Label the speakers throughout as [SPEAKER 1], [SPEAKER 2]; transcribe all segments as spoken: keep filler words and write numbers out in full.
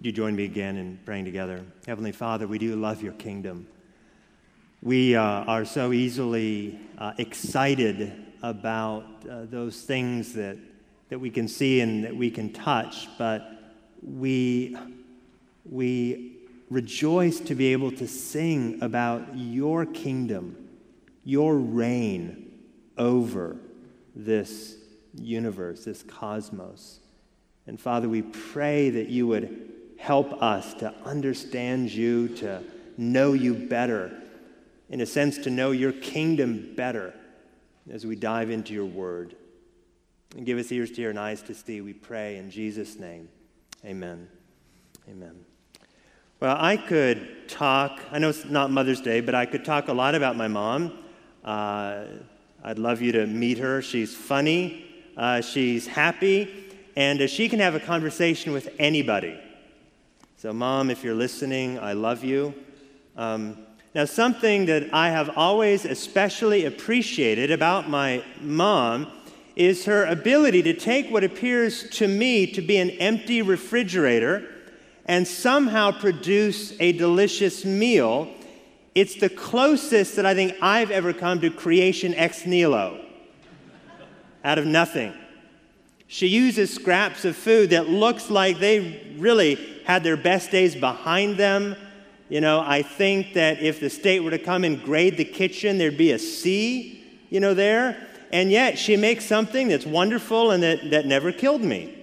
[SPEAKER 1] Would you join me again in praying together? Heavenly Father, we do love your kingdom. We uh, are so easily uh, excited about uh, those things that, that we can see and that we can touch, but we, we rejoice to be able to sing about your kingdom, your reign over this universe, this cosmos. And Father, we pray that you would help us to understand you, to know you better, in a sense, to know your kingdom better as we dive into your word. And give us ears to hear and eyes to see, we pray in Jesus' name. Amen. Amen. Well, I could talk, I know it's not Mother's Day, but I could talk a lot about my mom. Uh, I'd love you to meet her. She's funny, uh, she's happy, and uh, she can have a conversation with anybody. So, Mom, if you're listening, I love you. Um, now, something that I have always especially appreciated about my mom is her ability to take what appears to me to be an empty refrigerator and somehow produce a delicious meal. It's the closest that I think I've ever come to creation ex nihilo, out of nothing. She uses scraps of food that looks like they really had their best days behind them. You know, I think that if the state were to come and grade the kitchen, there'd be a C, you know, there. And yet she makes something that's wonderful and that, that never killed me.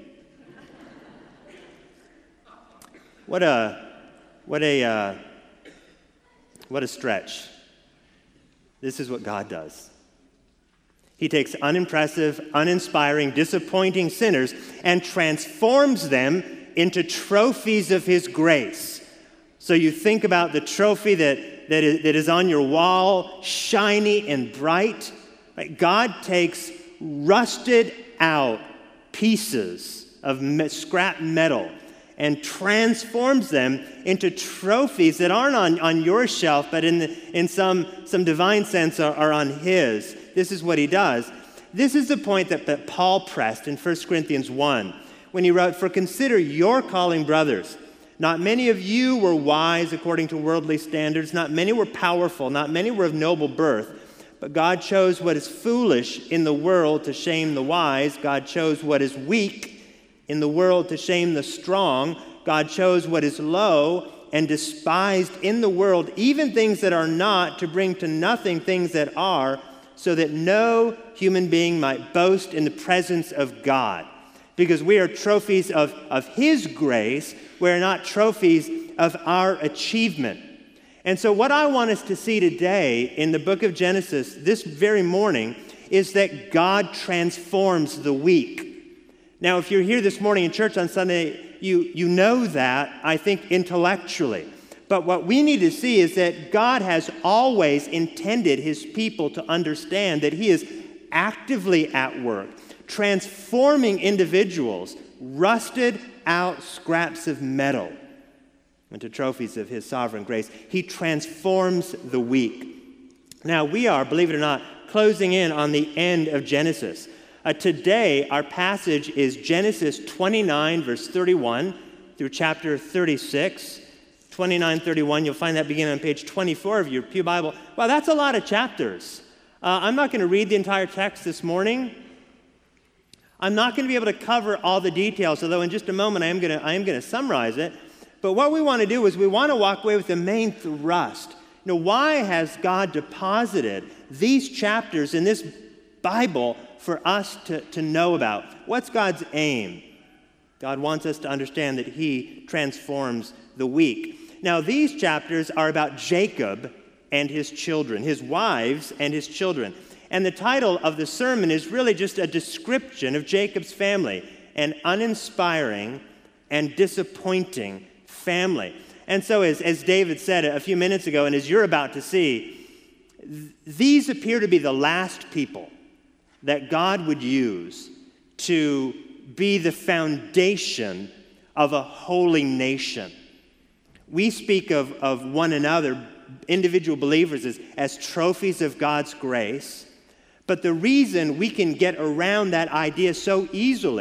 [SPEAKER 1] What a, what a, uh, what a stretch. This is what God does. He takes unimpressive, uninspiring, disappointing sinners and transforms them into trophies of his grace. So you think about the trophy that, that, is, that is on your wall, shiny and bright. Right? God takes rusted out pieces of me- scrap metal and transforms them into trophies that aren't on, on your shelf, but in, the, in some, some divine sense are, are on his. This is what he does. This is the point that, that Paul pressed in First Corinthians one when he wrote, "For consider your calling, brothers. Not many of you were wise according to worldly standards. Not many were powerful. Not many were of noble birth. But God chose what is foolish in the world to shame the wise. God chose what is weak in the world to shame the strong. God chose what is low and despised in the world, even things that are not, to bring to nothing things that are, so that no human being might boast in the presence of God." Because we are trophies of, of his grace. We're not trophies of our achievement. And so what I want us to see today in the book of Genesis, this very morning, is that God transforms the weak. Now, if you're here this morning in church on Sunday, you, you know that, I think, intellectually. But what we need to see is that God has always intended his people to understand that he is actively at work, transforming individuals, rusted out scraps of metal, into trophies of his sovereign grace. He transforms the weak. Now, we are, believe it or not, closing in on the end of Genesis. Uh, today, our passage is Genesis twenty-nine, verse thirty-one, through chapter thirty-six. twenty-nine, thirty-one, you'll find that beginning on page twenty-four of your Pew Bible. Well, that's a lot of chapters. Uh, I'm not going to read the entire text this morning. I'm not going to be able to cover all the details, although in just a moment I am going to, I am going to summarize it. But what we want to do is we want to walk away with the main thrust. You know, why has God deposited these chapters in this Bible for us to, to know about? What's God's aim? God wants us to understand that he transforms the weak. Now, these chapters are about Jacob and his children, his wives and his children. And the title of the sermon is really just a description of Jacob's family, an uninspiring and disappointing family. And so as, as David said a few minutes ago, and as you're about to see, th- these appear to be the last people that God would use to be the foundation of a holy nation. We speak of, of one another, individual believers, as, as trophies of God's grace. But the reason we can get around that idea so easily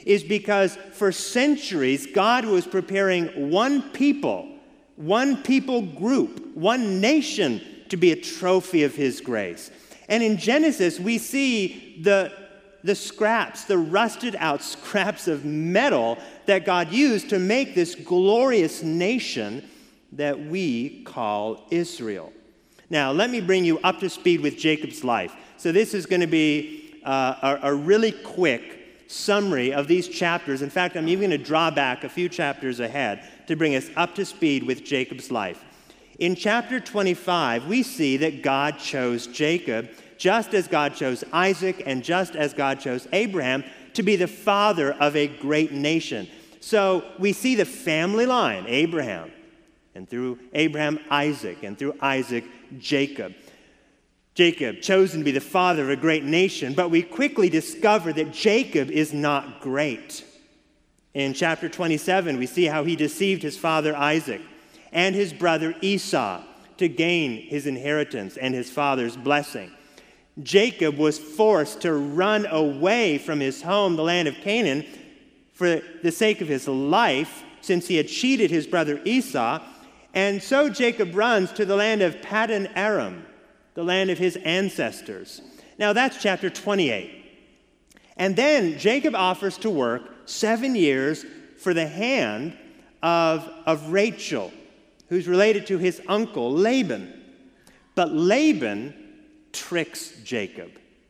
[SPEAKER 1] is because for centuries, God was preparing one people, one people group, one nation to be a trophy of his grace. And in Genesis, we see the, the scraps, the rusted out scraps of metal that God used to make this glorious nation that we call Israel. Now, let me bring you up to speed with Jacob's life. So this is going to be uh, a, a really quick summary of these chapters. In fact, I'm even going to draw back a few chapters ahead to bring us up to speed with Jacob's life. In chapter twenty-five, we see that God chose Jacob, just as God chose Isaac and just as God chose Abraham, to be the father of a great nation. So we see the family line, Abraham, and through Abraham, Isaac, and through Isaac, Jacob. Jacob, chosen to be the father of a great nation, but we quickly discover that Jacob is not great. In chapter twenty-seven, we see how he deceived his father Isaac and his brother Esau to gain his inheritance and his father's blessing. Jacob was forced to run away from his home, the land of Canaan, for the sake of his life, since he had cheated his brother Esau. And so Jacob runs to the land of Paddan Aram, the land of his ancestors. Now that's chapter twenty-eight. And then Jacob offers to work seven years for the hand of, of Rachel, who's related to his uncle Laban. But Laban tricks Jacob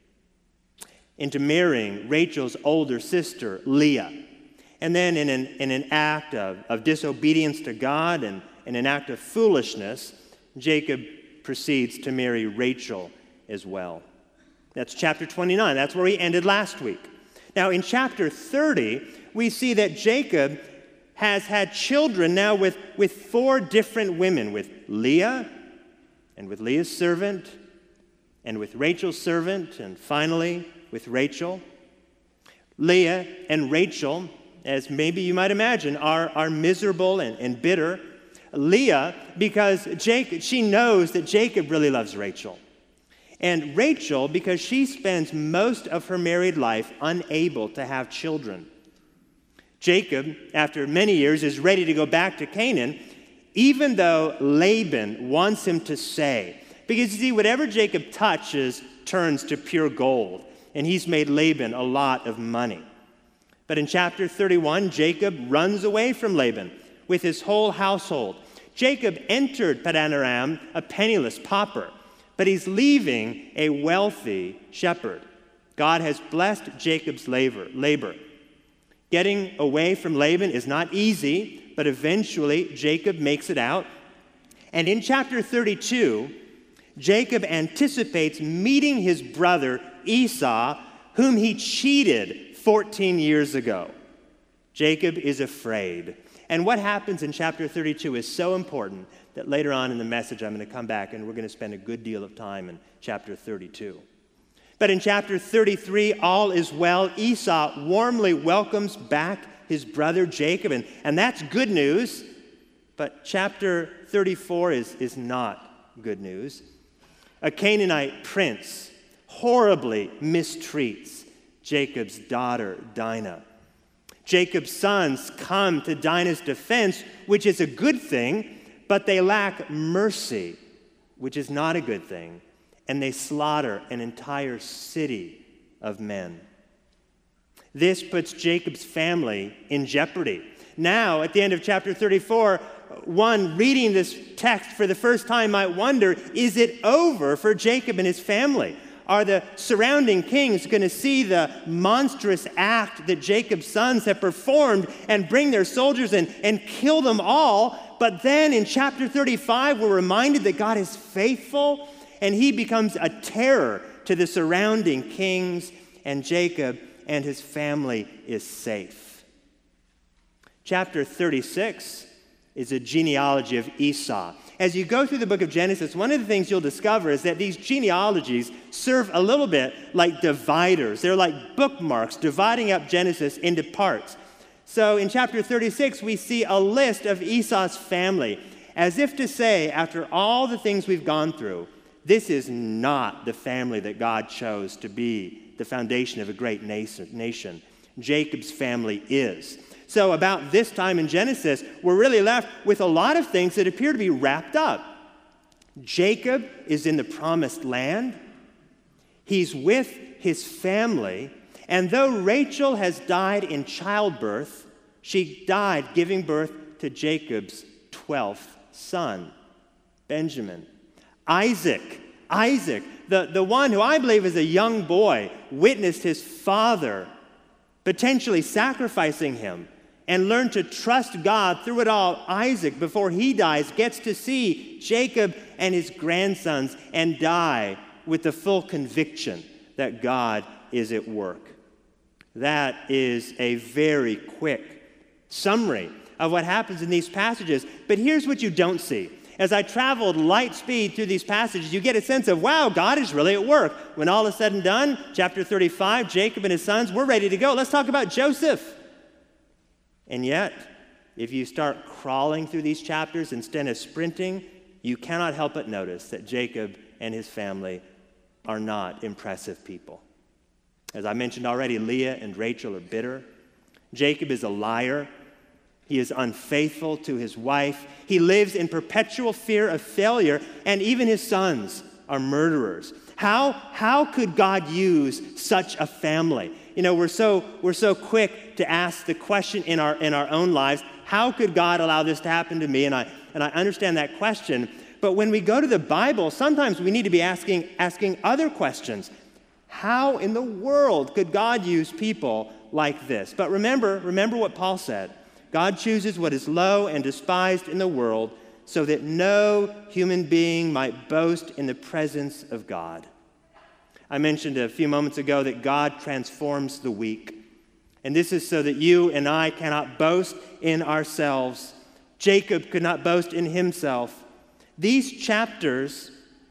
[SPEAKER 1] into marrying Rachel's older sister, Leah. And then in an, in an act of, of disobedience to God and in an act of foolishness, Jacob proceeds to marry Rachel as well. That's chapter twenty-nine. That's where we ended last week. Now, in chapter thirty, we see that Jacob has had children now with, with four different women, with Leah, and with Leah's servant, and with Rachel's servant, and finally with Rachel. Leah and Rachel, as maybe you might imagine, are, are miserable and, and bitter. Leah, because Jacob, she knows that Jacob really loves Rachel. And Rachel, because she spends most of her married life unable to have children. Jacob, after many years, is ready to go back to Canaan, even though Laban wants him to stay. Because you see, whatever Jacob touches turns to pure gold, and he's made Laban a lot of money. But in chapter thirty-one, Jacob runs away from Laban with his whole household. Jacob entered Paddan Aram a penniless pauper, but he's leaving a wealthy shepherd. God has blessed Jacob's labor. labor. Getting away from Laban is not easy, but eventually Jacob makes it out. And in chapter thirty-two, Jacob anticipates meeting his brother Esau, whom he cheated fourteen years ago. Jacob is afraid. And what happens in chapter thirty-two is so important that later on in the message I'm going to come back and we're going to spend a good deal of time in chapter thirty-two. But in chapter thirty-three, all is well. Esau warmly welcomes back his brother Jacob, and, and that's good news. But chapter thirty-four is, is not good news. A Canaanite prince horribly mistreats Jacob's daughter, Dinah. Jacob's sons come to Dinah's defense, which is a good thing, but they lack mercy, which is not a good thing, and they slaughter an entire city of men. This puts Jacob's family in jeopardy. Now, at the end of chapter thirty-four, one reading this text for the first time might wonder, is it over for Jacob and his family? Are the surrounding kings going to see the monstrous act that Jacob's sons have performed and bring their soldiers in and kill them all? But then in chapter thirty-five, we're reminded that God is faithful and he becomes a terror to the surrounding kings, and Jacob and his family is safe. Chapter thirty-six is a genealogy of Esau. As you go through the book of Genesis, one of the things you'll discover is that these genealogies serve a little bit like dividers. They're like bookmarks dividing up Genesis into parts. So in chapter thirty-six, we see a list of Esau's family, as if to say, after all the things we've gone through, this is not the family that God chose to be the foundation of a great nation. Jacob's family is. So about this time in Genesis, we're really left with a lot of things that appear to be wrapped up. Jacob is in the promised land. He's with his family. And though Rachel has died in childbirth, she died giving birth to Jacob's twelfth son, Benjamin. Isaac, Isaac, the, the one who I believe as a young boy witnessed his father potentially sacrificing him and learned to trust God through it all. Isaac, before he dies, gets to see Jacob and his grandsons and die with the full conviction that God is at work. That is a very quick summary of what happens in these passages. But here's what you don't see. As I traveled light speed through these passages, you get a sense of, wow, God is really at work. When all is said and done, chapter thirty-five, Jacob and his sons, we're ready to go. Let's talk about Joseph. And yet, if you start crawling through these chapters instead of sprinting, you cannot help but notice that Jacob and his family are not impressive people. As I mentioned already, Leah and Rachel are bitter. Jacob is a liar. He is unfaithful to his wife. He lives in perpetual fear of failure, and even his sons are murderers. How, how could God use such a family? You know, we're so, we're so quick to ask the question in our, in our own lives, how could God allow this to happen to me? And I, and I understand that question. But when we go to the Bible, sometimes we need to be asking, asking other questions. How in the world could God use people like this? But remember, remember what Paul said. God chooses what is low and despised in the world so that no human being might boast in the presence of God. I mentioned a few moments ago that God transforms the weak. And this is so that you and I cannot boast in ourselves. Jacob could not boast in himself. These chapters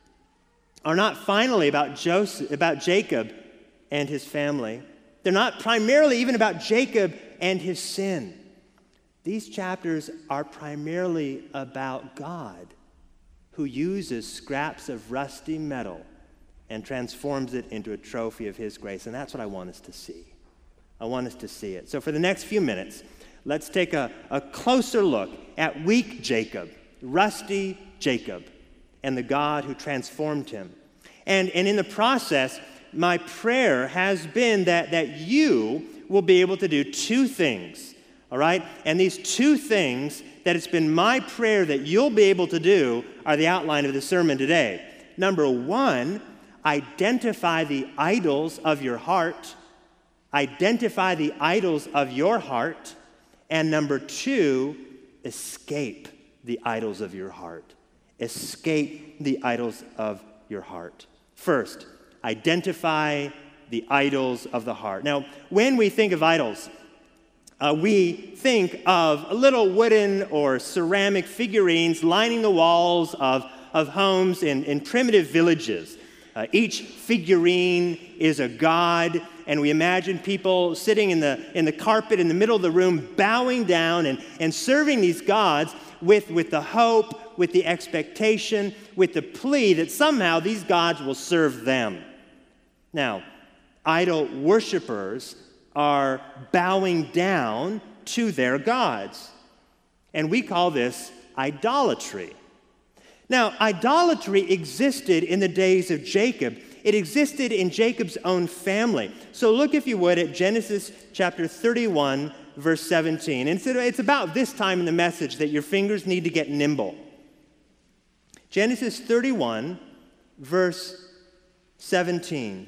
[SPEAKER 1] are not finally about Joseph, about Jacob and his family. They're not primarily even about Jacob and his sin. These chapters are primarily about God, who uses scraps of rusty metal and transforms it into a trophy of his grace. And that's what I want us to see. I want us to see it. So for the next few minutes, let's take a, a closer look at weak Jacob, rusty Jacob, and the God who transformed him. And, and in the process, my prayer has been that, that you will be able to do two things, all right? And these two things that it's been my prayer that you'll be able to do are the outline of the sermon today. Number one, identify the idols of your heart. Identify the idols of your heart. And number two, escape the idols of your heart. Escape the idols of your heart. First, identify the idols of the heart. Now, when we think of idols, uh, we think of little wooden or ceramic figurines lining the walls of, of homes in, in primitive villages. Uh, each figurine is a god, and we imagine people sitting in the, in the carpet in the middle of the room, bowing down and, and serving these gods with, with the hope, with the expectation, with the plea that somehow these gods will serve them. Now, idol worshipers are bowing down to their gods, and we call this idolatry. Now, idolatry existed in the days of Jacob. It existed in Jacob's own family. So look, if you would, at Genesis chapter thirty-one, verse seventeen. And it's about this time in the message that your fingers need to get nimble. Genesis thirty-one, verse seventeen.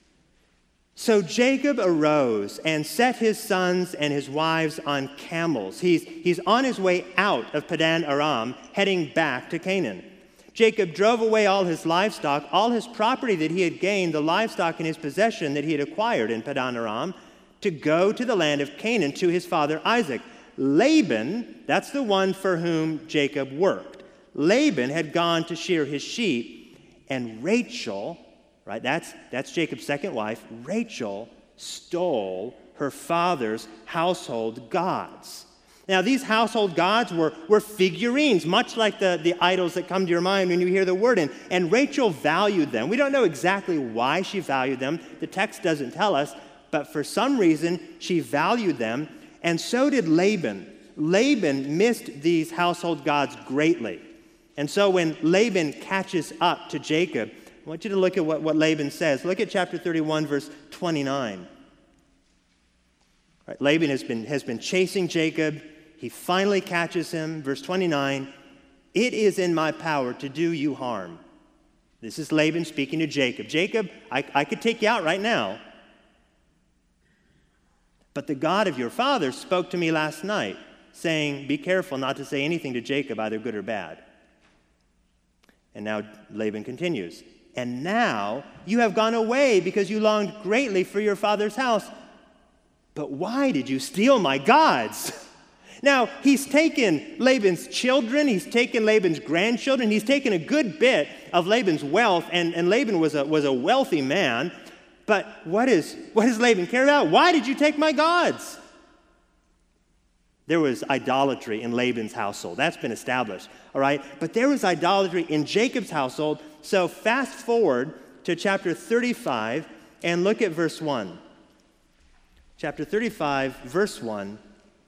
[SPEAKER 1] So Jacob arose and set his sons and his wives on camels. He's, he's on his way out of Padan Aram, heading back to Canaan. Jacob drove away all his livestock, all his property that he had gained, the livestock in his possession that he had acquired in Padan Aram, to go to the land of Canaan to his father Isaac. Laban, that's the one for whom Jacob worked. Laban had gone to shear his sheep, and Rachel, right, that's, that's Jacob's second wife, Rachel stole her father's household gods. Now, these household gods were, were figurines, much like the, the idols that come to your mind when you hear the word. And, and Rachel valued them. We don't know exactly why she valued them. The text doesn't tell us. but for some reason she valued them, and so did Laban. Laban missed these household gods greatly. And so when Laban catches up to Jacob, I want you to look at what, what Laban says. Look at chapter thirty-one, verse twenty-nine. Right, Laban has been, has been chasing Jacob. He finally catches him. Verse twenty-nine, "It is in my power to do you harm." This is Laban speaking to Jacob. Jacob, I, I could take you out right now. "But the God of your father spoke to me last night, saying, 'Be careful not to say anything to Jacob, either good or bad.'" And now Laban continues, "And now you have gone away because you longed greatly for your father's house. But why did you steal my gods?" Now, he's taken Laban's children, he's taken Laban's grandchildren, he's taken a good bit of Laban's wealth, and, and Laban was a, was a wealthy man. But what, is, what does Laban care about? Why did you take my gods? There was idolatry in Laban's household. That's been established, all right? But there was idolatry in Jacob's household. So fast forward to chapter thirty-five and look at verse one. Chapter thirty-five, verse one.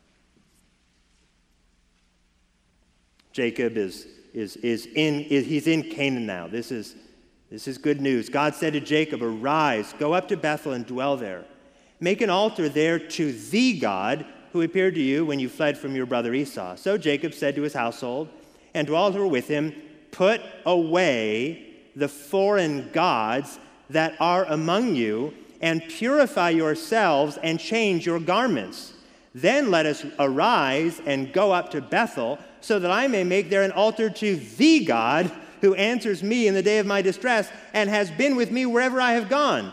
[SPEAKER 1] Jacob is, is, is in, is, he's in Canaan now. This is, this is good news. God said to Jacob, "Arise, go up to Bethel and dwell there. Make an altar there to the God who appeared to you when you fled from your brother Esau." So Jacob said to his household and to all who were with him, "Put away the foreign gods that are among you, and purify yourselves and change your garments. Then let us arise and go up to Bethel, so that I may make there an altar to the God who answers me in the day of my distress and has been with me wherever I have gone."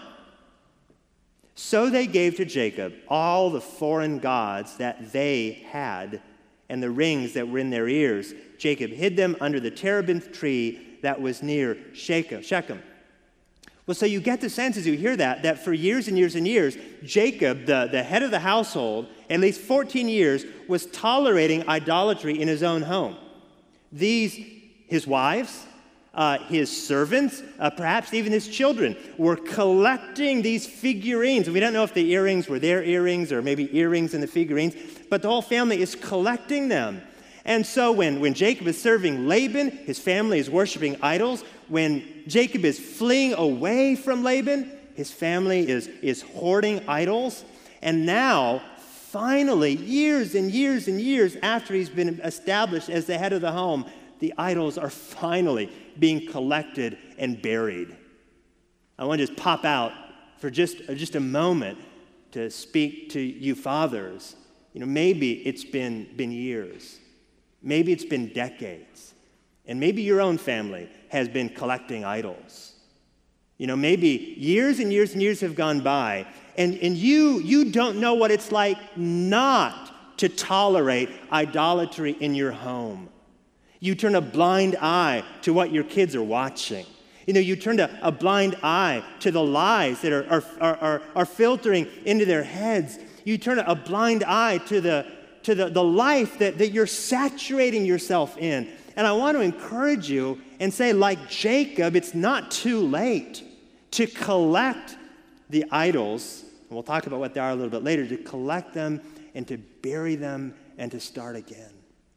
[SPEAKER 1] So they gave to Jacob all the foreign gods that they had and the rings that were in their ears. Jacob hid them under the terebinth tree that was near Shechem. Well, so you get the sense as you hear that, that for years and years and years, Jacob, the, the head of the household, at least fourteen years, was tolerating idolatry in his own home. These, his wives, uh, his servants, uh, perhaps even his children, were collecting these figurines. We don't know if the earrings were their earrings or maybe earrings in the figurines, but the whole family is collecting them. And so when, when Jacob is serving Laban, his family is worshiping idols. When Jacob is fleeing away from Laban, his family is, is hoarding idols. And now, finally, years and years and years after he's been established as the head of the home, the idols are finally being collected and buried. I want to just pop out for just, just a moment to speak to you fathers. You know, maybe it's been, been years. Maybe it's been decades. And maybe your own family has been collecting idols. You know, maybe years and years and years have gone by, and, and you, you don't know what it's like not to tolerate idolatry in your home. You turn a blind eye to what your kids are watching. You know, you turn a, a blind eye to the lies that are, are, are, are filtering into their heads. You turn a blind eye to the to the, the life that, that you're saturating yourself in. And I want to encourage you and say, like Jacob, it's not too late to collect the idols, and we'll talk about what they are a little bit later, to collect them and to bury them and to start again.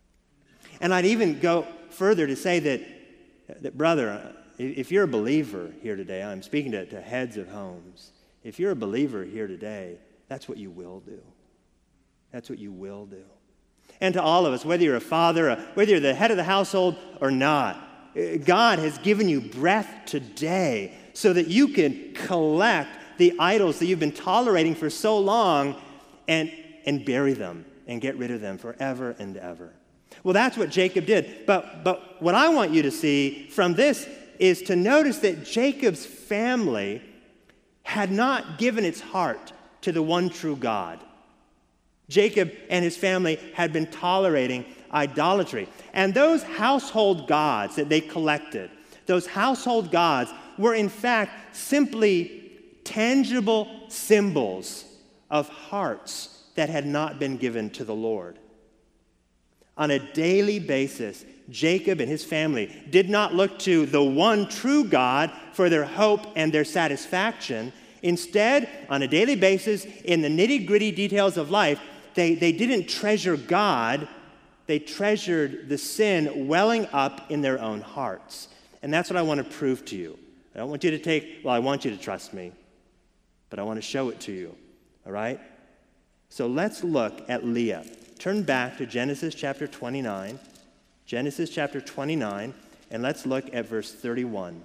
[SPEAKER 1] And I'd even go further to say that, that brother, if you're a believer here today, I'm speaking to, to heads of homes, if you're a believer here today, that's what you will do. That's what you will do. And to all of us, whether you're a father, whether you're the head of the household or not, God has given you breath today so that you can collect the idols that you've been tolerating for so long and, and bury them and get rid of them forever and ever. Well, that's what Jacob did. But, but what I want you to see from this is to notice that Jacob's family had not given its heart to the one true God. Jacob and his family had been tolerating idolatry. And those household gods that they collected, those household gods were in fact simply tangible symbols of hearts that had not been given to the Lord. On a daily basis, Jacob and his family did not look to the one true God for their hope and their satisfaction. Instead, on a daily basis, in the nitty-gritty details of life, they, they didn't treasure God, they treasured the sin welling up in their own hearts. And that's what I want to prove to you. I don't want you to take, well, I want you to trust me, but I want to show it to you, all right? So let's look at Leah. Turn back to Genesis chapter twenty-nine, Genesis chapter twenty-nine, and let's look at verse thirty-one.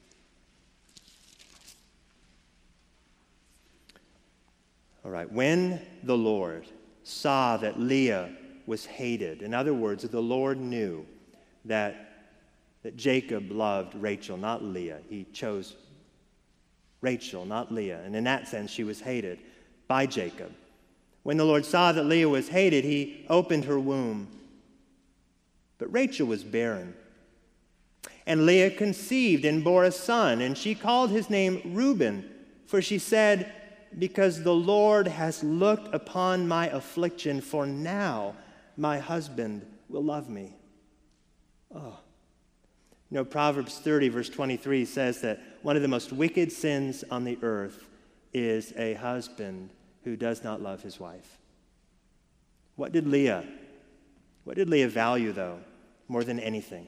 [SPEAKER 1] All right, when the Lord saw that Leah was hated, in other words, the Lord knew that, that Jacob loved Rachel, not Leah. He chose Rachel, not Leah, and in that sense, she was hated by Jacob. When the Lord saw that Leah was hated, he opened her womb. But Rachel was barren. And Leah conceived and bore a son, and she called his name Reuben, for she said, because the Lord has looked upon my affliction, for now my husband will love me. Oh. You know, Proverbs thirty, verse twenty-three says that one of the most wicked sins on the earth is a husband who does not love his wife. What did Leah, what did Leah value, though, more than anything?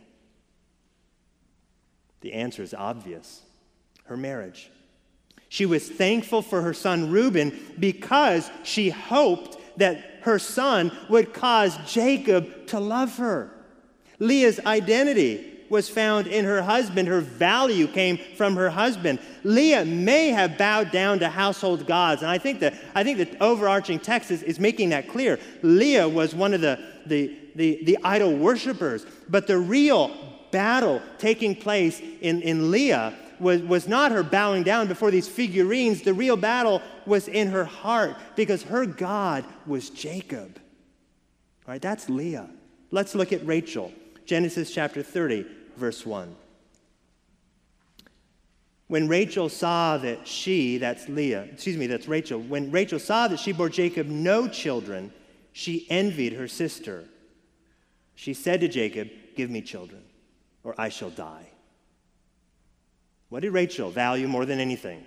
[SPEAKER 1] The answer is obvious. Her marriage. She was thankful for her son Reuben because she hoped that her son would cause Jacob to love her. Leah's identity was found in her husband. Her value came from her husband. Leah may have bowed down to household gods, and I think that I think the overarching text is, is making that clear. Leah was one of the, the, the, the idol worshipers, but the real battle taking place in, in Leah was, was not her bowing down before these figurines. The real battle was in her heart because her God was Jacob. All right, that's Leah. Let's look at Rachel. Genesis chapter thirty, verse one. When Rachel saw that she, that's Leah, excuse me, that's Rachel, when Rachel saw that she bore Jacob no children, she envied her sister. She said to Jacob, give me children, or I shall die. What did Rachel value more than anything?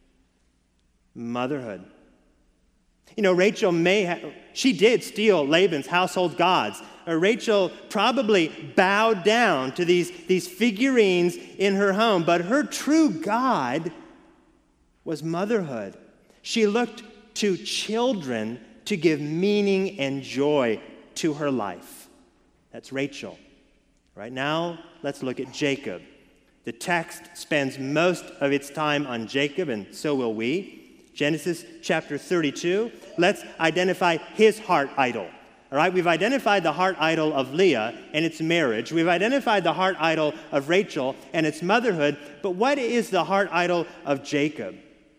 [SPEAKER 1] Motherhood. You know, Rachel may have, she did steal Laban's household gods. Or Rachel probably bowed down to these, these figurines in her home, but her true God was motherhood. She looked to children to give meaning and joy to her life. That's Rachel. Right now, let's look at Jacob. The text spends most of its time on Jacob, and so will we. Genesis chapter thirty-two. Let's identify his heart idol. All right, we've identified the heart idol of Leah and its marriage. We've identified the heart idol of Rachel and its motherhood. But what is the heart idol of Jacob?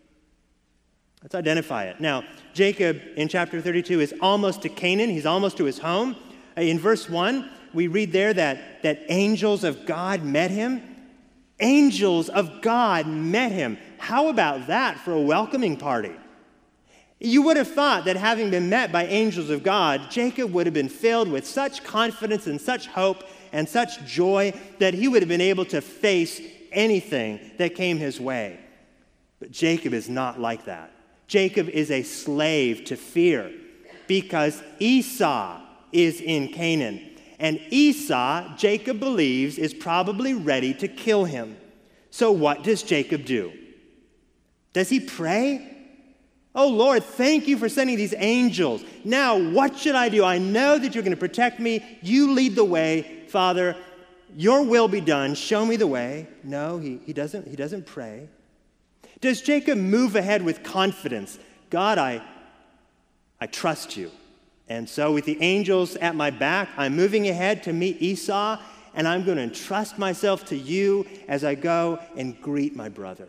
[SPEAKER 1] Let's identify it. Now, Jacob in chapter thirty-two is almost to Canaan. He's almost to his home. In verse one, we read there that, that angels of God met him. Angels of God met him. How about that for a welcoming party? You would have thought that having been met by angels of God, Jacob would have been filled with such confidence and such hope and such joy that he would have been able to face anything that came his way. But Jacob is not like that. Jacob is a slave to fear because Esau is in Canaan. And Esau, Jacob believes, is probably ready to kill him. So what does Jacob do? Does he pray? Oh, Lord, thank you for sending these angels. Now, what should I do? I know that you're going to protect me. You lead the way. Father, your will be done. Show me the way. No, he, he doesn't, he doesn't pray. Does Jacob move ahead with confidence? God, I, I trust you. And so with the angels at my back, I'm moving ahead to meet Esau, and I'm going to entrust myself to you as I go and greet my brother.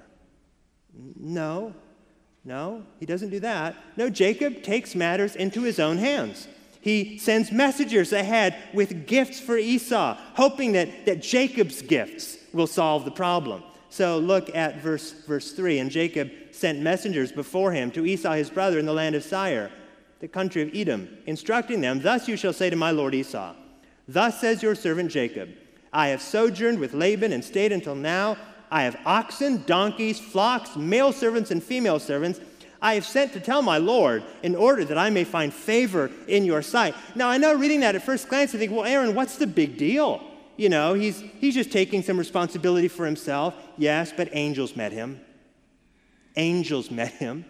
[SPEAKER 1] No, no, he doesn't do that. No, Jacob takes matters into his own hands. He sends messengers ahead with gifts for Esau, hoping that, that Jacob's gifts will solve the problem. So look at verse, verse three. And Jacob sent messengers before him to Esau his brother in the land of Seir, the country of Edom, instructing them, thus you shall say to my lord Esau, thus says your servant Jacob, I have sojourned with Laban and stayed until now. I have oxen, donkeys, flocks, male servants and female servants. I have sent to tell my Lord in order that I may find favor in your sight. Now, I know reading that at first glance, I think, well, Aaron, what's the big deal? You know, he's, he's just taking some responsibility for himself. Yes, but angels met him. Angels met him.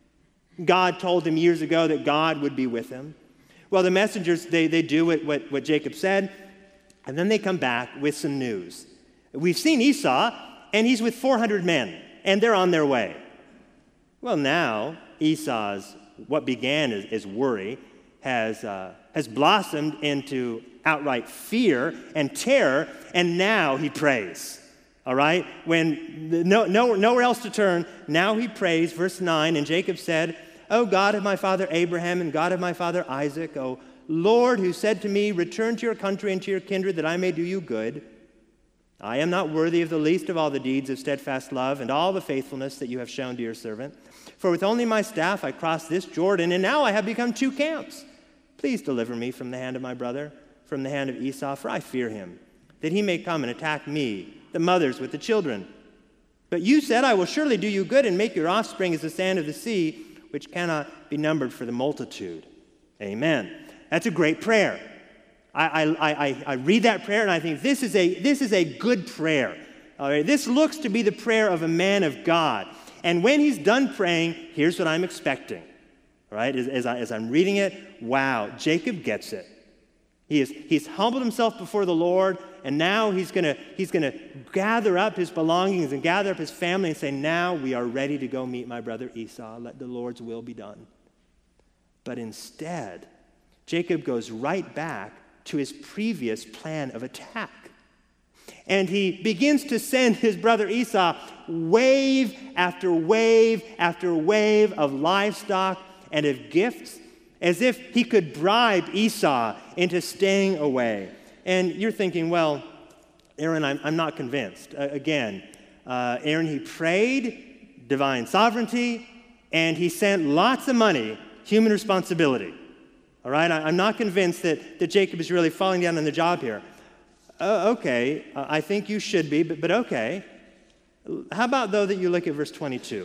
[SPEAKER 1] God told him years ago that God would be with him. Well, the messengers, they, they do what, what, what Jacob said, and then they come back with some news. We've seen Esau, and he's with four hundred men, and they're on their way. Well, now Esau's, what began as, as worry, has, uh, has blossomed into outright fear and terror, and now he prays. All right? When no, no, nowhere else to turn, now he prays. Verse nine, and Jacob said, O God of my father Abraham and God of my father Isaac, O Lord, who said to me, return to your country and to your kindred that I may do you good. I am not worthy of the least of all the deeds of steadfast love and all the faithfulness that you have shown to your servant. For with only my staff I crossed this Jordan, and now I have become two camps. Please deliver me from the hand of my brother, from the hand of Esau, for I fear him, that he may come and attack me, the mothers with the children. But you said, I will surely do you good and make your offspring as the sand of the sea, which cannot be numbered for the multitude. Amen. That's a great prayer. I, I, I, I read that prayer and I think this is a, this is a good prayer. All right? This looks to be the prayer of a man of God. And when he's done praying, here's what I'm expecting. All right? As, as, I, as I'm reading it, wow, Jacob gets it. He is, he's humbled himself before the Lord, and now he's going he's gonna gather up his belongings and gather up his family and say, now we are ready to go meet my brother Esau. Let the Lord's will be done. But instead, Jacob goes right back to his previous plan of attack. And he begins to send his brother Esau wave after wave after wave of livestock and of gifts, as if he could bribe Esau into staying away. And you're thinking, well, Aaron, I'm, I'm not convinced. Uh, again, uh, Aaron, he prayed divine sovereignty, and he sent lots of money, human responsibility. All right? I, I'm not convinced that, that Jacob is really falling down on the job here. Uh, okay, uh, I think you should be, but, but okay. How about, though, that you look at verse twenty-two?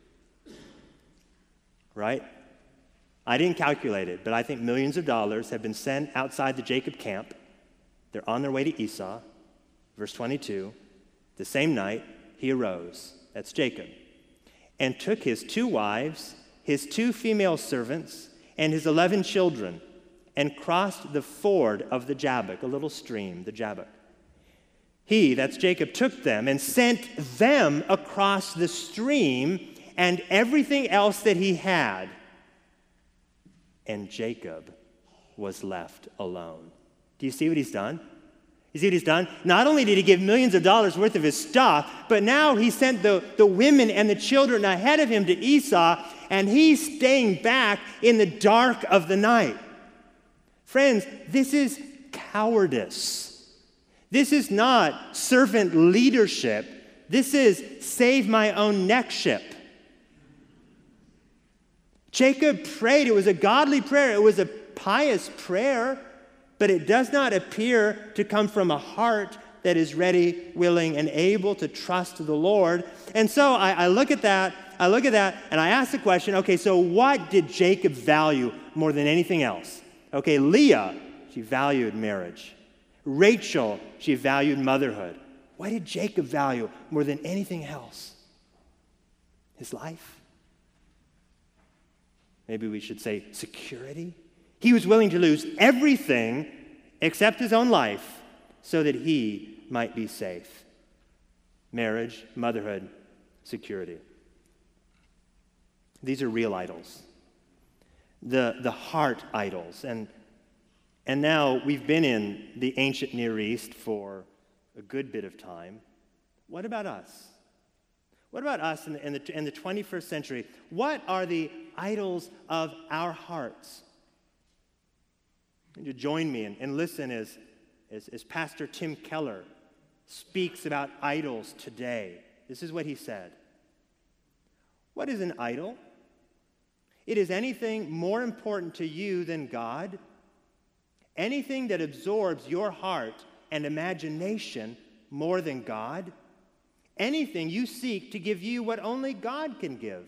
[SPEAKER 1] Right? I didn't calculate it, but I think millions of dollars have been sent outside the Jacob camp. They're on their way to Esau. Verse twenty-two, the same night he arose, that's Jacob, and took his two wives, his two female servants, and his eleven children, and crossed the ford of the Jabbok, a little stream, the Jabbok. He, that's Jacob, took them and sent them across the stream and everything else that he had. And Jacob was left alone. Do you see what he's done? You see what he's done? Not only did he give millions of dollars worth of his stuff, but now he sent the, the women and the children ahead of him to Esau, and he's staying back in the dark of the night. Friends, this is cowardice. This is not servant leadership. This is save my own neckship. Jacob prayed. It was a godly prayer. It was a pious prayer, but it does not appear to come from a heart that is ready, willing, and able to trust the Lord. And so I, I look at that, I look at that, and I ask the question, okay, so what did Jacob value more than anything else? Okay, Leah, she valued marriage. Rachel, she valued motherhood. What did Jacob value more than anything else? His life. Maybe we should say security. He was willing to lose everything except his own life so that he might be safe. Marriage, motherhood, security. These are real idols. The, the heart idols. And, and now we've been in the ancient Near East for a good bit of time. What about us? What about us in the, in the, in the twenty-first century? What are the idols of our hearts? And you join me and, and listen as, as, as Pastor Tim Keller speaks about idols today. This is what he said. What is an idol? It is anything more important to you than God, anything that absorbs your heart and imagination more than God, anything you seek to give you what only God can give.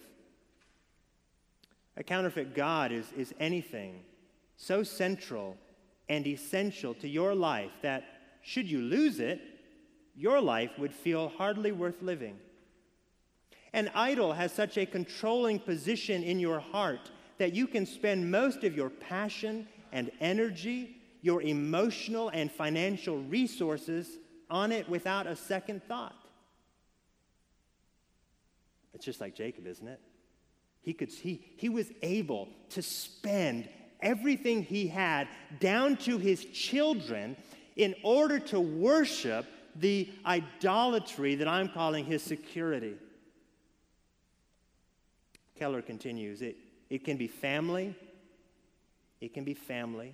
[SPEAKER 1] A counterfeit God is, is anything so central and essential to your life that, should you lose it, your life would feel hardly worth living. An idol has such a controlling position in your heart that you can spend most of your passion and energy, your emotional and financial resources on it without a second thought. It's just like Jacob, isn't it? He could he, he was able to spend everything he had down to his children in order to worship the idolatry that I'm calling his security. Keller continues, it, it can be family, it can be family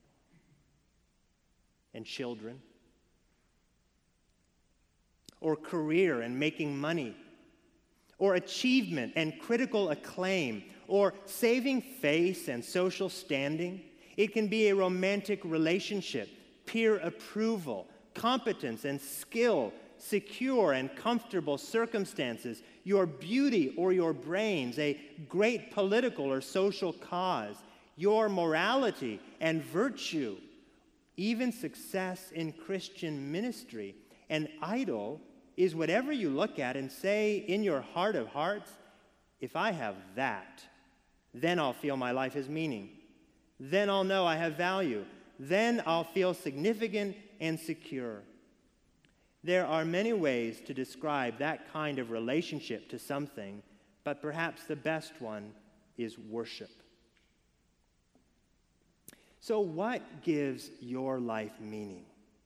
[SPEAKER 1] and children, or career and making money, or achievement and critical acclaim, or saving face and social standing. It can be a romantic relationship, peer approval, competence and skill, secure and comfortable circumstances, your beauty or your brains, a great political or social cause, your morality and virtue, even success in Christian ministry. An idol is whatever you look at and say in your heart of hearts, if I have that, then I'll feel my life has meaning. Then I'll know I have value. Then I'll feel significant and secure. There are many ways to describe that kind of relationship to something, but perhaps the best one is worship. So what gives your life meaning?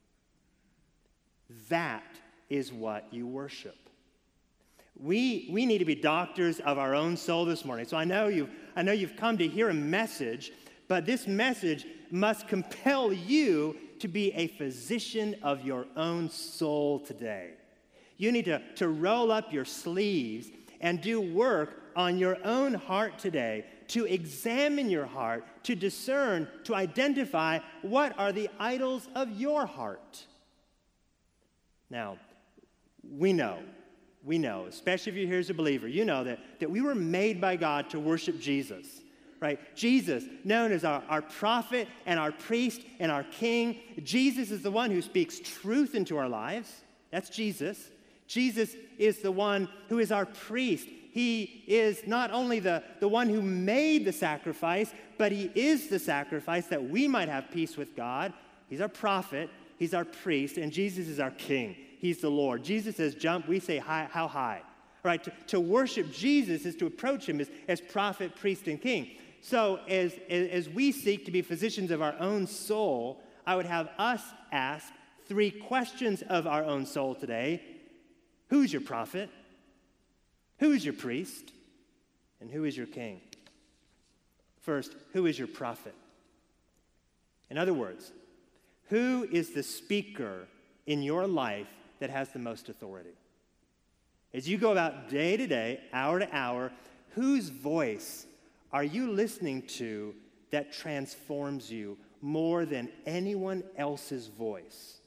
[SPEAKER 1] That is what you worship. We, we need to be doctors of our own soul this morning. So I know you've, I know you've come to hear a message, but this message must compel you to be a physician of your own soul today. You need to, to roll up your sleeves and do work on your own heart today, to examine your heart, to discern, to identify what are the idols of your heart. Now, we know, we know, especially if you're here as a believer, you know that, that we were made by God to worship Jesus. Right? Jesus, known as our, our prophet and our priest and our king. Jesus is the one who speaks truth into our lives. That's Jesus. Jesus is the one who is our priest. He is not only the, the one who made the sacrifice, but he is the sacrifice that we might have peace with God. He's our prophet, he's our priest, and Jesus is our king. He's the Lord. Jesus says jump, we say hi, how high? Right? To, to worship Jesus is to approach him as, as prophet, priest, and king. So as, as we seek to be physicians of our own soul, I would have us ask three questions of our own soul today. Who's your prophet? Who is your priest? And who is your king? First, who is your prophet? In other words, who is the speaker in your life that has the most authority? As you go about day to day, hour to hour, whose voice are you listening to that transforms you more than anyone else's voice?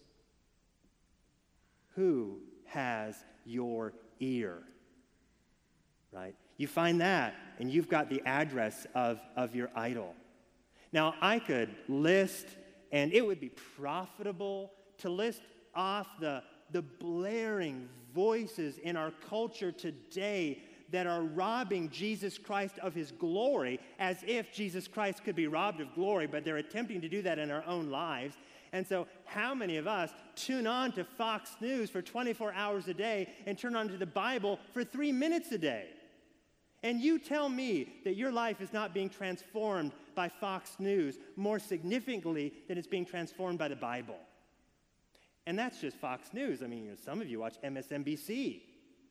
[SPEAKER 1] Who has your ear? Right? You find that, and you've got the address of, of your idol. Now, I could list, and it would be profitable to list off the, the blaring voices in our culture today that are robbing Jesus Christ of his glory, as if Jesus Christ could be robbed of glory, but they're attempting to do that in our own lives. And so how many of us tune on to Fox News for twenty-four hours a day and turn on to the Bible for three minutes a day? And you tell me that your life is not being transformed by Fox News more significantly than it's being transformed by the Bible. And that's just Fox News. I mean, you know, some of you watch M S N B C.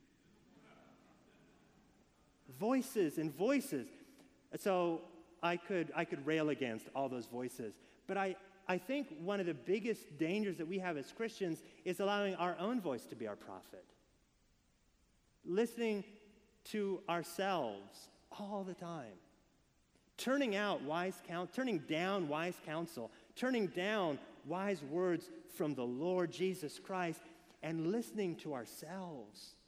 [SPEAKER 1] Voices and voices. So I could I could rail against all those voices. But I, I think one of the biggest dangers that we have as Christians is allowing our own voice to be our prophet. Listening to ourselves all the time. Turning out wise counsel, turning down wise counsel, turning down wise words from the Lord Jesus Christ, and listening to ourselves.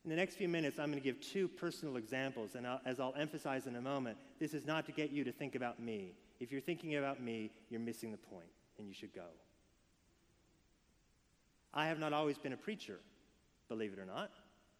[SPEAKER 1] In the next few minutes, I'm going to give two personal examples, and I'll, as I'll emphasize in a moment, this is not to get you to think about me. If you're thinking about me, you're missing the point, and you should go. I have not always been a preacher, believe it or not.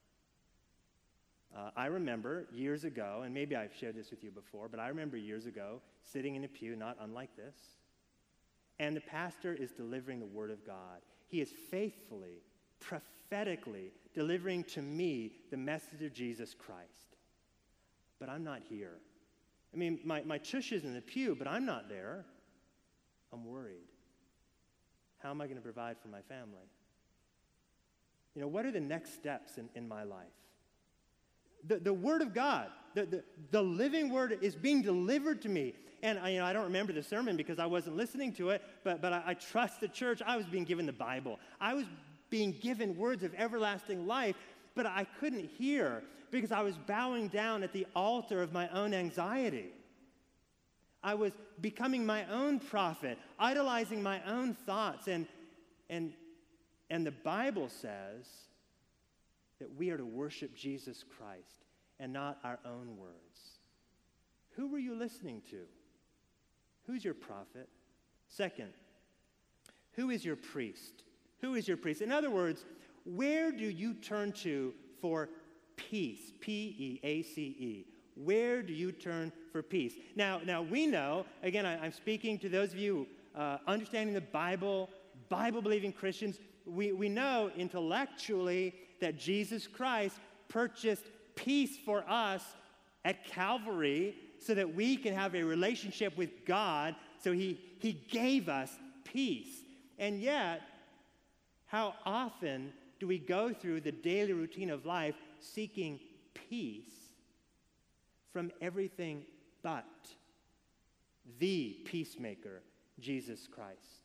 [SPEAKER 1] Uh, I remember years ago, and maybe I've shared this with you before, but I remember years ago sitting in a pew not unlike this, and the pastor is delivering the Word of God. He is faithfully, prophetically delivering to me the message of Jesus Christ. But I'm not here. I mean, my, my tush is in the pew, but I'm not there. I'm worried. How am I going to provide for my family? You know, what are the next steps in, in my life? The, the Word of God, the, the, the living Word is being delivered to me. And I, you know, I don't remember the sermon because I wasn't listening to it, but, but I, I trust the church. I was being given the Bible. I was being given words of everlasting life, but I couldn't hear because I was bowing down at the altar of my own anxiety. I was becoming my own prophet, idolizing my own thoughts. And, and, and the Bible says that we are to worship Jesus Christ and not our own words. Who were you listening to? Who's your prophet? Second, who is your priest? Who is your priest? In other words, where do you turn to for peace? P E A C E. Where do you turn for peace? Now, now we know, again, I, I'm speaking to those of you uh, understanding the Bible, Bible-believing Christians. We, we know intellectually that Jesus Christ purchased peace for us at Calvary so that we can have a relationship with God. So he, he gave us peace. And yet, how often do we go through the daily routine of life seeking peace from everything but the peacemaker, Jesus Christ?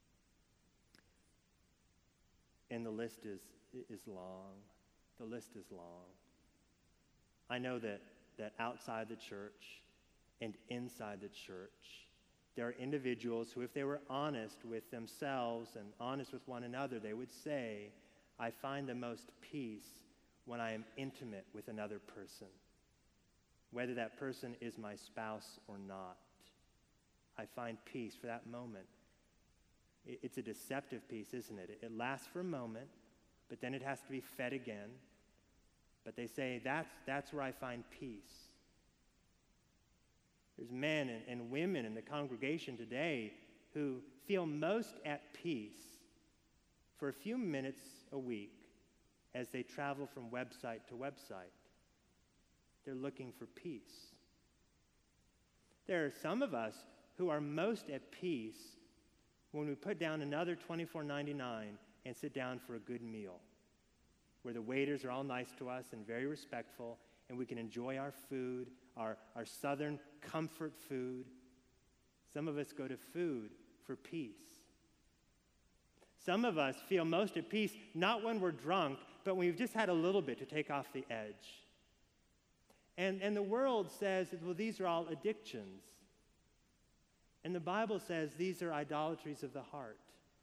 [SPEAKER 1] And the list is, is long. The list is long. I know that, that outside the church and inside the church, there are individuals who, if they were honest with themselves and honest with one another, they would say, I find the most peace when I am intimate with another person, whether that person is my spouse or not. I find peace for that moment. It's a deceptive peace, isn't it? It lasts for a moment, but then it has to be fed again. But they say, that's, that's where I find peace. There's men and, and women in the congregation today who feel most at peace for a few minutes a week as they travel from website to website. They're looking for peace. There are some of us who are most at peace when we put down another twenty-four ninety-nine and sit down for a good meal, where the waiters are all nice to us and very respectful, and we can enjoy our food, our, our southern comfort food. Some of us go to food for peace. Some of us feel most at peace not when we're drunk, but when we've just had a little bit to take off the edge. And, and the world says, well, these are all addictions. And the Bible says these are idolatries of the heart.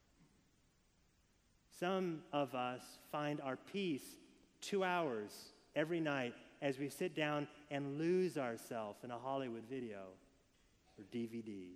[SPEAKER 1] Some of us find our peace two hours every night as we sit down and lose ourselves in a Hollywood video or D V D.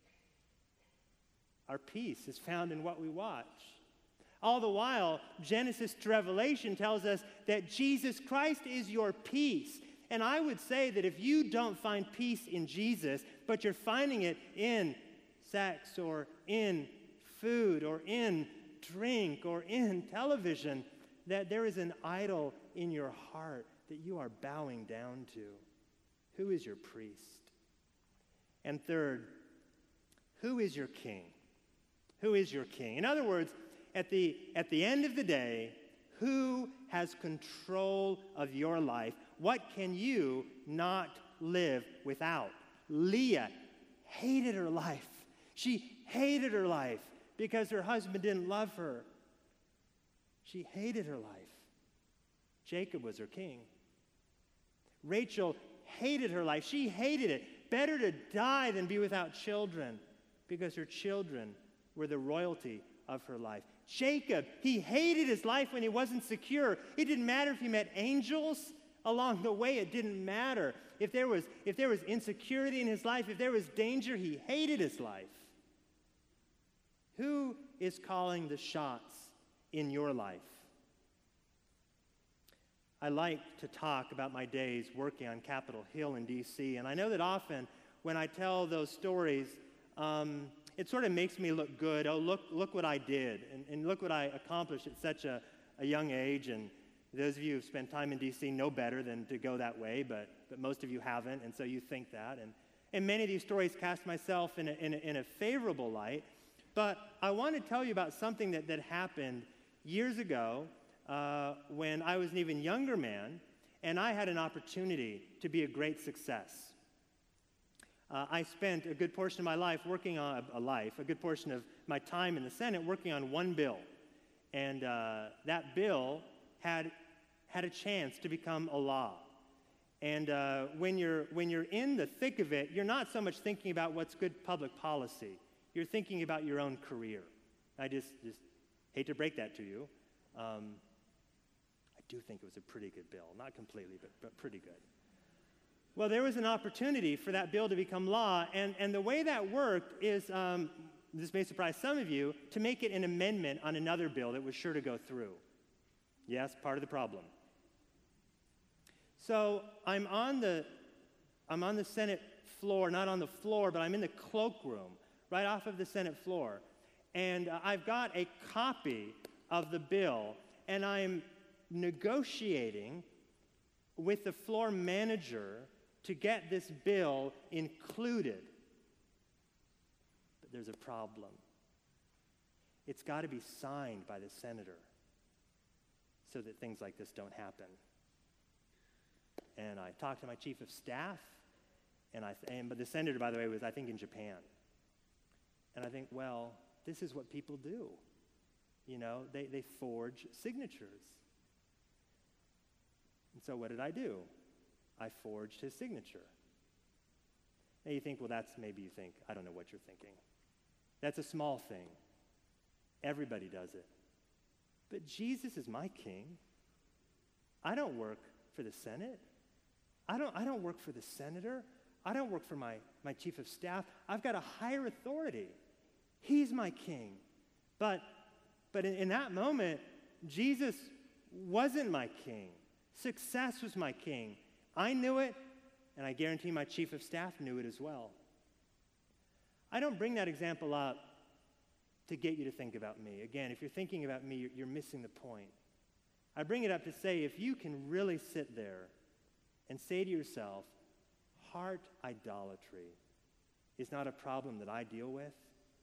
[SPEAKER 1] Our peace is found in what we watch. All the while, Genesis to Revelation tells us that Jesus Christ is your peace. And I would say that if you don't find peace in Jesus, but you're finding it in sex or in food or in drink or in television, that there is an idol in your heart that you are bowing down to. Who is your priest? And third, who is your king? Who is your king? In other words, at the, at the end of the day, who has control of your life? What can you not live without? Leah hated her life. She hated her life because her husband didn't love her. She hated her life. Jacob was her king. Rachel hated her life. She hated it. Better to die than be without children, because her children were the royalty of her life. Jacob, he hated his life when he wasn't secure. It didn't matter if he met angels along the way. It didn't matter. If there was, if there was insecurity in his life, if there was danger, he hated his life. Who is calling the shots in your life? I like to talk about my days working on Capitol Hill in D C, and I know that often when I tell those stories, um, it sort of makes me look good. Oh, look, look what I did, and, and look what I accomplished at such a, a young age. And those of you who've spent time in D C know better than to go that way, but, but most of you haven't, and so you think that. And, and many of these stories cast myself in a, in a, in a favorable light, but I want to tell you about something that, that happened years ago uh, when I was an even younger man, and I had an opportunity to be a great success. Uh, I spent a good portion of my life working on a, a life, a good portion of my time in the Senate working on one bill. And uh, that bill had, had a chance to become a law. And uh, when you're, when you're in the thick of it, you're not so much thinking about what's good public policy. You're thinking about your own career. I just, just hate to break that to you. Um, I do think it was a pretty good bill. Not completely, but, but pretty good. Well, there was an opportunity for that bill to become law, and, and the way that worked is, um, this may surprise some of you, to make it an amendment on another bill that was sure to go through. Yes, part of the problem. So I'm on the, I'm on the Senate floor, not on the floor, but I'm in the cloakroom, right off of the Senate floor, and uh, I've got a copy of the bill, and I'm negotiating with the floor manager to get this bill included. But there's a problem. It's got to be signed by the senator so that things like this don't happen. And I talked to my chief of staff, and I, and, but the senator, by the way, was, I think, in Japan. And I think, well, this is what people do. You know, they, they forge signatures. And so what did I do? I forged his signature. Now you think, well, that's, maybe you think, I don't know what you're thinking. That's a small thing. Everybody does it. But Jesus is my king. I don't work for the Senate. I don't, I don't work for the senator. I don't work for my, my chief of staff. I've got a higher authority. He's my king. But, but in, in that moment, Jesus wasn't my king. Success was my king. I knew it, and I guarantee my chief of staff knew it as well. I don't bring that example up to get you to think about me. Again, if you're thinking about me, you're, you're missing the point. I bring it up to say, if you can really sit there and say to yourself, heart idolatry is not a problem that I deal with,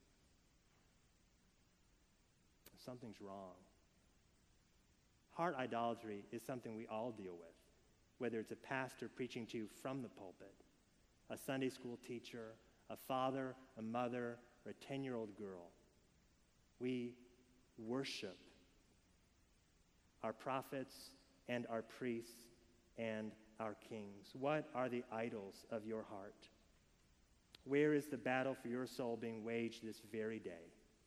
[SPEAKER 1] something's wrong. Heart idolatry is something we all deal with, whether it's a pastor preaching to you from the pulpit, a Sunday school teacher, a father, a mother, or a ten-year-old girl. We worship our prophets and our priests and our kings. What are the idols of your heart? Where is the battle for your soul being waged this very day?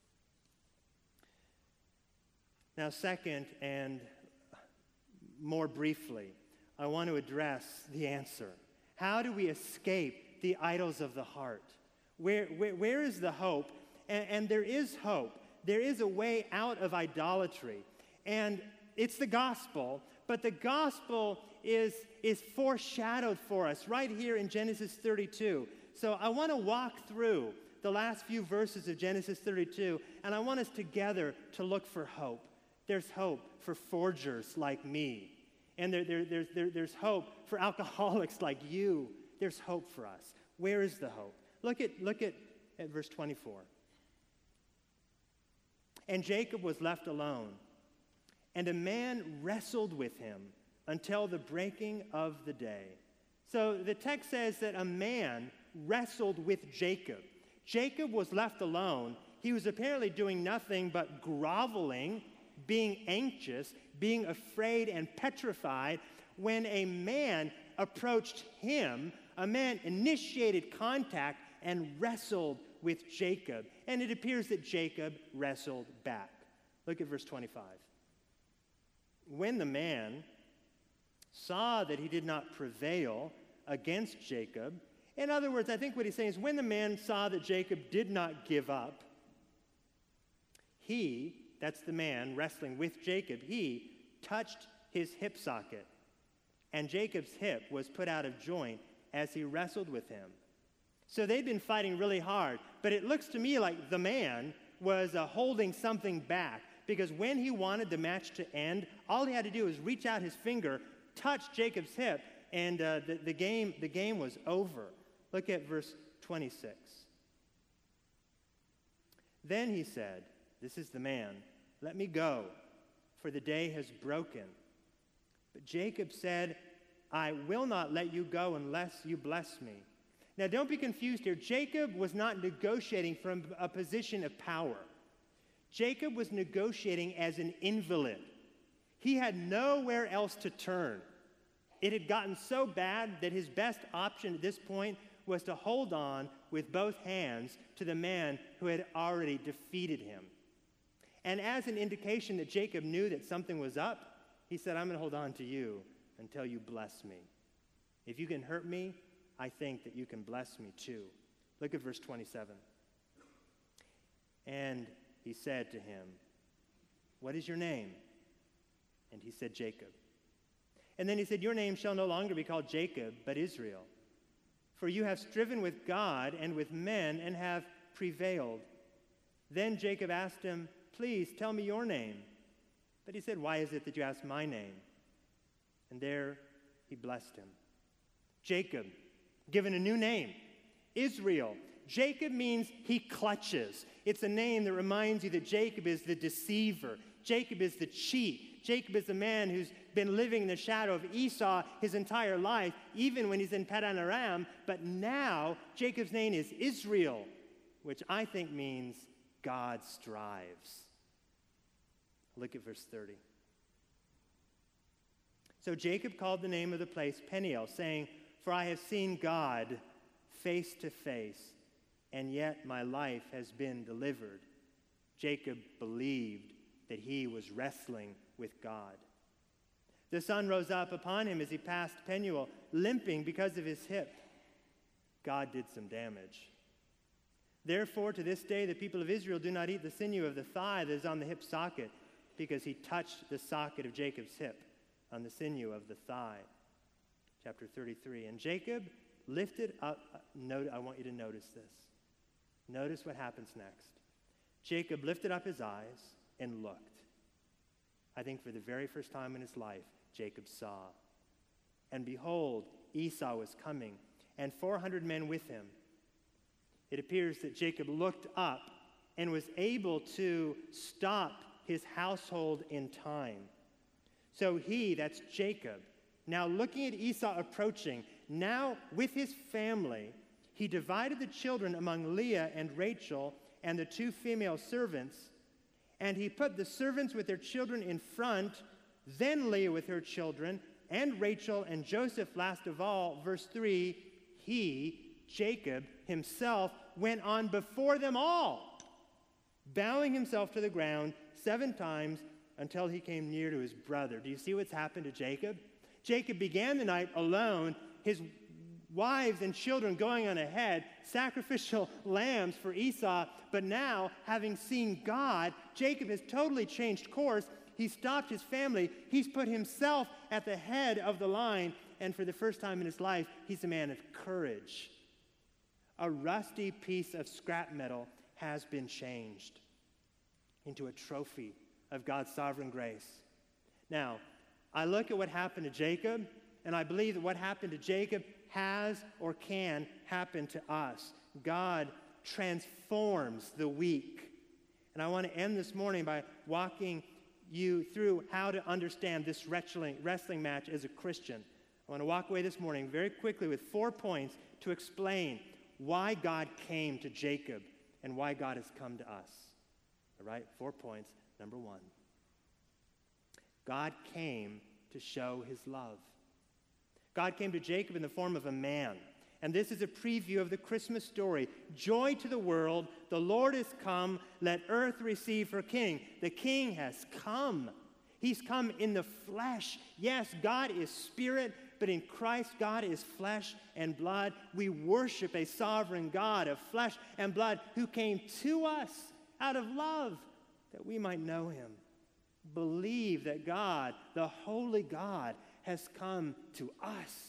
[SPEAKER 1] Now, second, and more briefly, I want to address the answer. How do we escape the idols of the heart? Where, where, where is the hope? And, and there is hope. There is a way out of idolatry. And it's the gospel, but the gospel is, is foreshadowed for us right here in Genesis thirty-two. So I want to walk through the last few verses of Genesis thirty-two, and I want us together to look for hope. There's hope for forgers like me. And there, there, there's, there, there's hope for alcoholics like you. There's hope for us. Where is the hope? Look at, look at, at verse twenty-four. And Jacob was left alone, and a man wrestled with him until the breaking of the day. So the text says that a man wrestled with Jacob. Jacob was left alone. He was apparently doing nothing but groveling, being anxious, being afraid and petrified, when a man approached him. A man initiated contact and wrestled with Jacob, and it appears that Jacob wrestled back. Look at verse twenty-five. When the man saw that he did not prevail against Jacob, in other words, I think what he's saying is when the man saw that Jacob did not give up, he, that's the man wrestling with Jacob, he touched his hip socket, and Jacob's hip was put out of joint as he wrestled with him. So they'd been fighting really hard, but it looks to me like the man was uh, holding something back, because when he wanted the match to end, all he had to do was reach out his finger, touch Jacob's hip, and uh, the, the, game, the game was over. Look at verse twenty-six. Then he said, this is the man, let me go, for the day has broken. But Jacob said, I will not let you go unless you bless me. Now don't be confused here. Jacob was not negotiating from a position of power. Jacob was negotiating as an invalid. He had nowhere else to turn. It had gotten so bad that his best option at this point was to hold on with both hands to the man who had already defeated him. And as an indication that Jacob knew that something was up, he said, I'm going to hold on to you until you bless me. If you can hurt me, I think that you can bless me too. Look at verse twenty-seven. And he said to him, what is your name? And he said, Jacob. And then he said, your name shall no longer be called Jacob, but Israel. For you have striven with God and with men and have prevailed. Then Jacob asked him, please tell me your name. But he said, why is it that you ask my name? And there he blessed him. Jacob, given a new name, Israel. Jacob means he clutches. It's a name that reminds you that Jacob is the deceiver. Jacob is the cheat. Jacob is the man who's been living in the shadow of Esau his entire life, even when he's in Padan Aram. But now Jacob's name is Israel, which I think means God strives. Look at verse thirty. So Jacob called the name of the place Peniel, saying, for I have seen God face to face, and yet my life has been delivered. Jacob believed that he was wrestling with God. The sun rose up upon him as he passed Penuel, limping because of his hip. God did some damage. Therefore, to this day, the people of Israel do not eat the sinew of the thigh that is on the hip socket, because he touched the socket of Jacob's hip on the sinew of the thigh. Chapter thirty-three. And Jacob lifted up, note, I want you to notice this. Notice what happens next. Jacob lifted up his eyes and looked. I think for the very first time in his life, Jacob saw. And behold, Esau was coming, and four hundred men with him. It appears that Jacob looked up and was able to stop his household in time. So he, that's Jacob, now looking at Esau approaching, now with his family, he divided the children among Leah and Rachel and the two female servants, and he put the servants with their children in front, then Leah with her children, and Rachel and Joseph last of all. Verse three, he, Jacob, himself went on before them all, bowing himself to the ground seven times until he came near to his brother. Do you see what's happened to Jacob? Jacob began the night alone, his wives and children going on ahead, sacrificial lambs for Esau. But now, having seen God, Jacob has totally changed course. He stopped his family. He's put himself at the head of the line. And for the first time in his life, he's a man of courage. A rusty piece of scrap metal has been changed into a trophy of God's sovereign grace. Now, I look at what happened to Jacob, and I believe that what happened to Jacob has or can happen to us. God transforms the weak. And I want to end this morning by walking you through how to understand this wrestling, wrestling match as a Christian. I want to walk away this morning very quickly with four points to explain why God came to Jacob and why God has come to us. All right, four points. Number one, God came to show his love. God came to Jacob in the form of a man. And this is a preview of the Christmas story. Joy to the world, the Lord is come, let earth receive her King. The King has come. He's come in the flesh. Yes, God is spirit, but in Christ, God is flesh and blood. We worship a sovereign God of flesh and blood who came to us out of love that we might know him. Believe that God, the holy God, has come to us.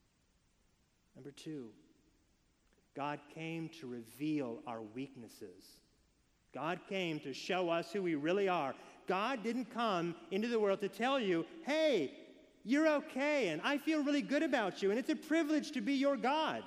[SPEAKER 1] Number two, God came to reveal our weaknesses. God came to show us who we really are. God didn't come into the world to tell you, hey, you're okay, and I feel really good about you, and it's a privilege to be your God.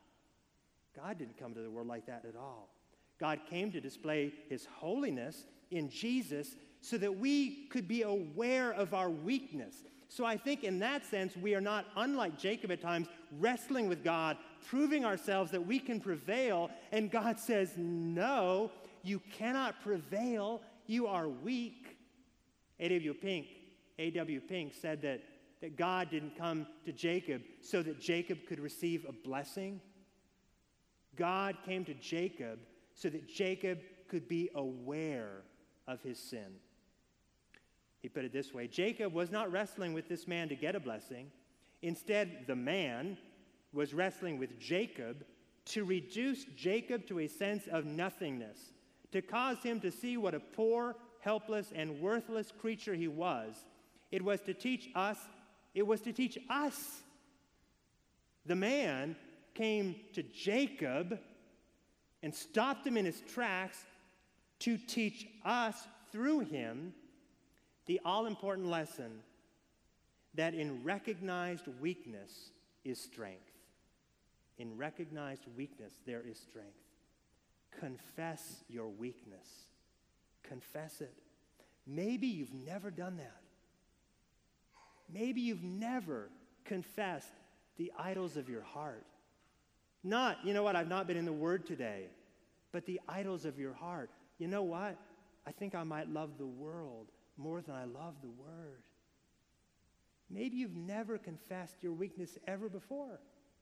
[SPEAKER 1] God didn't come to the world like that at all. God came to display his holiness in Jesus so that we could be aware of our weakness. So I think in that sense, we are not, unlike Jacob at times, wrestling with God, proving ourselves that we can prevail, and God says, no, you cannot prevail. You are weak. A W Pink, A W Pink said that, that God didn't come to Jacob so that Jacob could receive a blessing. God came to Jacob so that Jacob could be aware of his sin. He put it this way: Jacob was not wrestling with this man to get a blessing. Instead, the man was wrestling with Jacob to reduce Jacob to a sense of nothingness, to cause him to see what a poor, helpless, and worthless creature he was. It was to teach us, it was to teach us. The man came to Jacob and stopped him in his tracks to teach us through him the all-important lesson that in recognized weakness is strength. In recognized weakness, there is strength. Confess your weakness. Confess it. Maybe you've never done that. Maybe you've never confessed the idols of your heart. Not, you know what, I've not been in the Word today, but the idols of your heart. You know what? I think I might love the world more than I love the Word. Maybe you've never confessed your weakness ever before.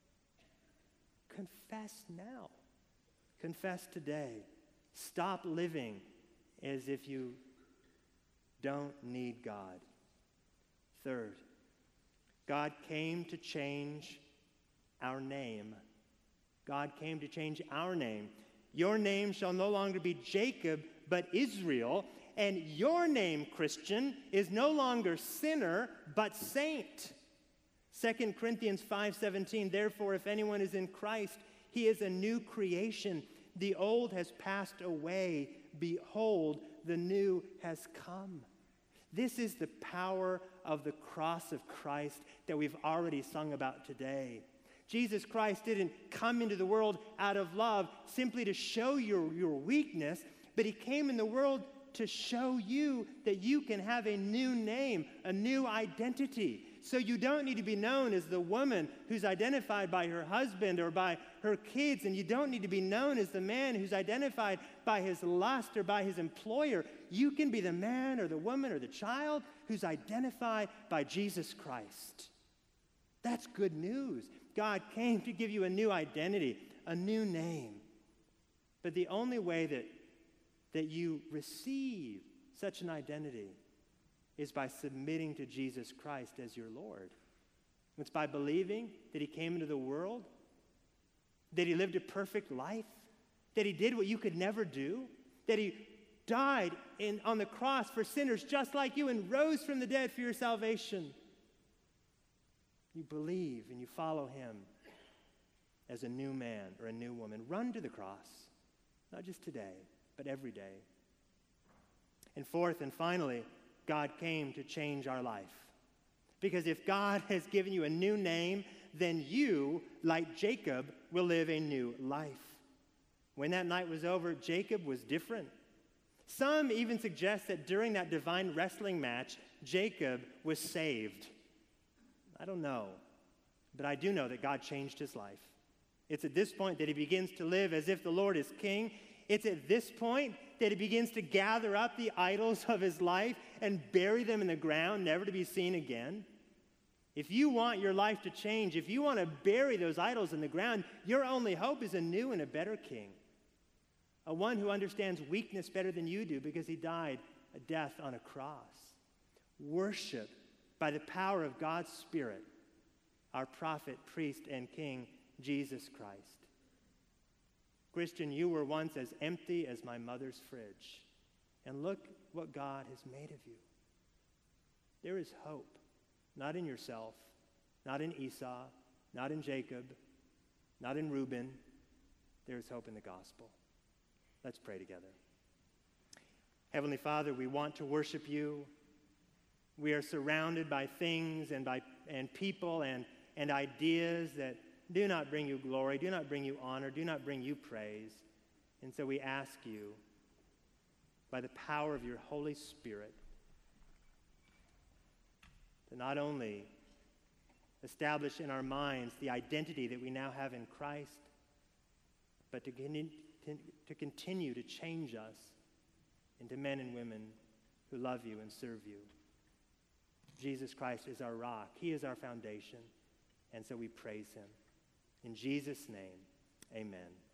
[SPEAKER 1] Confess now. Confess today. Stop living as if you don't need God. Third, God came to change our name. God came to change our name. Your name shall no longer be Jacob, but Israel. And your name, Christian, is no longer sinner, but saint. Second Corinthians five seventeen, therefore, if anyone is in Christ, he is a new creation. The old has passed away. Behold, the new has come. This is the power of the cross of Christ that we've already sung about today. Jesus Christ didn't come into the world out of love simply to show your, your weakness, but he came in the world to show you that you can have a new name, a new identity. So you don't need to be known as the woman who's identified by her husband or by her kids, and you don't need to be known as the man who's identified by his lust or by his employer. You can be the man or the woman or the child who's identified by Jesus Christ. That's good news. God came to give you a new identity, a new name. But the only way that that you receive such an identity is by submitting to Jesus Christ as your Lord. It's by believing that he came into the world, that he lived a perfect life, that he did what you could never do, that he died in, on the cross for sinners just like you and rose from the dead for your salvation. You believe and you follow him as a new man or a new woman. Run to the cross, not just today, but every day. And fourth and finally, God came to change our life. Because if God has given you a new name, then you, like Jacob, will live a new life. When that night was over, Jacob was different. Some even suggest that during that divine wrestling match, Jacob was saved. I don't know, but I do know that God changed his life. It's at this point that he begins to live as if the Lord is king. It's at this point that he begins to gather up the idols of his life and bury them in the ground, never to be seen again. If you want your life to change, if you want to bury those idols in the ground, your only hope is a new and a better king, a one who understands weakness better than you do because he died a death on a cross. Worship by the power of God's Spirit, our prophet, priest, and king, Jesus Christ. Christian, you were once as empty as my mother's fridge, and look what God has made of you. There is hope, not in yourself, not in Esau, not in Jacob, not in Reuben. There is hope in the gospel. Let's pray together. Heavenly Father, we want to worship you. We are surrounded by things and by and people and, and ideas that do not bring you glory, do not bring you honor, do not bring you praise. And so we ask you, by the power of your Holy Spirit, to not only establish in our minds the identity that we now have in Christ, but to, to continue to change us into men and women who love you and serve you. Jesus Christ is our rock. He is our foundation. And so we praise him. In Jesus' name, amen.